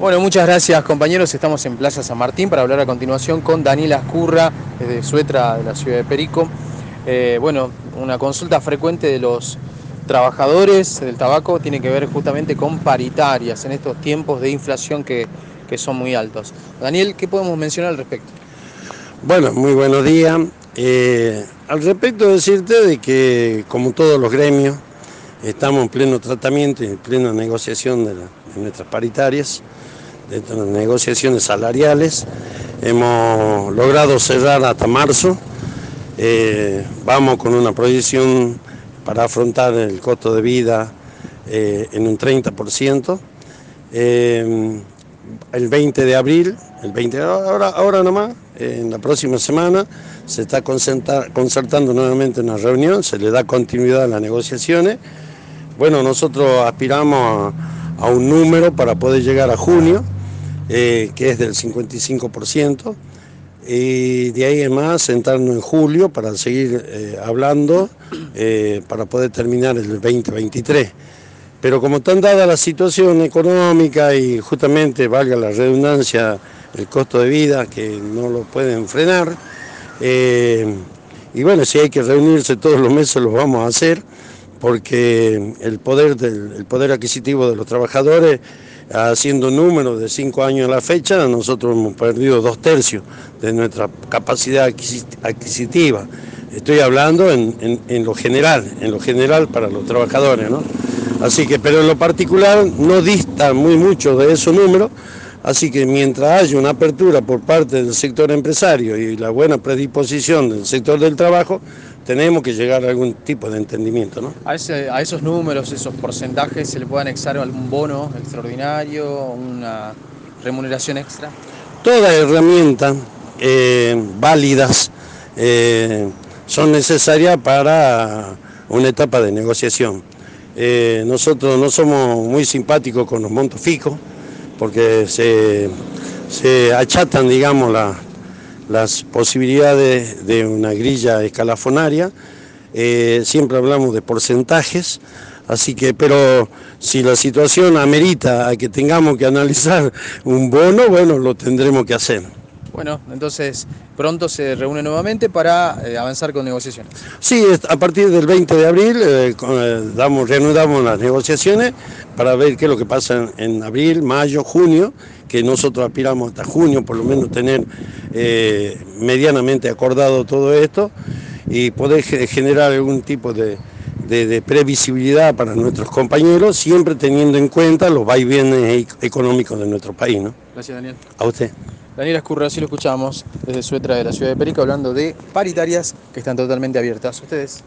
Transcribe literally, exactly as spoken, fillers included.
Bueno, muchas gracias compañeros. Estamos en Plaza San Martín para hablar a continuación con Daniela Ascurra, desde Suetra, de la ciudad de Perico. Eh, bueno, una consulta frecuente de los trabajadores del tabaco tiene que ver justamente con paritarias en estos tiempos de inflación que, que son muy altos. Daniel, ¿qué podemos mencionar al respecto? Bueno, muy buenos días. Eh, al respecto decirte de que, como todos los gremios, estamos en pleno tratamiento y en plena negociación de, la, de nuestras paritarias, de nuestras negociaciones salariales. Hemos logrado cerrar hasta marzo. Eh, vamos con una proyección para afrontar el costo de vida eh, en un treinta por ciento. Eh, el veinte de abril, el veinte, ahora, ahora nomás, eh, en la próxima semana, se está concertando nuevamente una reunión, se le da continuidad a las negociaciones. Bueno, nosotros aspiramos a, a un número para poder llegar a junio, eh, que es del cincuenta y cinco por ciento, y de ahí en más sentarnos en julio para seguir eh, hablando, eh, para poder terminar el veinte veintitrés. Pero como están dada la situación económica y justamente, valga la redundancia, el costo de vida, que no lo pueden frenar, eh, y bueno, si hay que reunirse todos los meses, lo vamos a hacer, porque el poder, del, el poder adquisitivo de los trabajadores, haciendo números de cinco años a la fecha, nosotros hemos perdido dos tercios de nuestra capacidad adquisitiva. Estoy hablando en, en, en lo general, en lo general para los trabajadores, ¿no? Así que, pero en lo particular no dista muy mucho de esos números, así que mientras haya una apertura por parte del sector empresario y la buena predisposición del sector del trabajo, tenemos que llegar a algún tipo de entendimiento, ¿no? A, ese, a esos números, esos porcentajes, ¿se le puede anexar algún bono extraordinario, una remuneración extra? Todas herramientas eh, válidas eh, son necesarias para una etapa de negociación. Eh, nosotros no somos muy simpáticos con los montos fijos porque se, se achatan, digamos, la, las posibilidades de una grilla escalafonaria. Eh, siempre hablamos de porcentajes, así que, pero si la situación amerita a que tengamos que analizar un bono, bueno, lo tendremos que hacer. Bueno, entonces pronto se reúne nuevamente para eh, avanzar con negociaciones. Sí, a partir del veinte de abril eh, damos, reanudamos las negociaciones para ver qué es lo que pasa en, en abril, mayo, junio, que nosotros aspiramos hasta junio por lo menos tener eh, medianamente acordado todo esto y poder generar algún tipo de, de, de previsibilidad para nuestros compañeros, siempre teniendo en cuenta los vaivenes económicos de nuestro país, ¿no? Gracias, Daniel. A usted. Daniela Ascurra, así lo escuchamos desde Suetra de la ciudad de Perico, hablando de paritarias que están totalmente abiertas. Ustedes.